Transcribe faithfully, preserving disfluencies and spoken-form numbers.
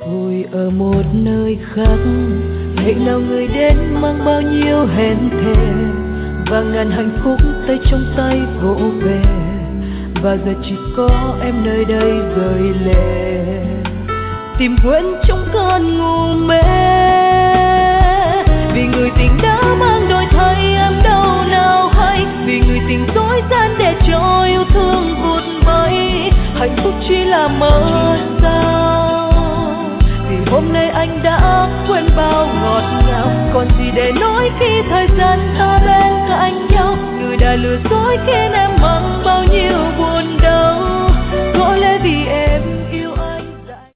Tôi ở một nơi khác, hãy nào người đến mang bao nhiêu hẹn thề và ngàn hạnh phúc tay trong tay vỗ về, và giờ chỉ có em nơi đây rơi lệ, tìm quên trong cơn ngủ mê. Vì người tình đã mang đổi thay em đâu nào hay, vì người tình dối gian để cho yêu thương vụt bay, hạnh phúc chỉ là mơ sao. Vì hôm nay anh đã quên bao ngọt ngào, còn gì để nói khi thời gian ta bên cạnh nhau. Người đã lừa dối khiến em mang bao nhiêu buồn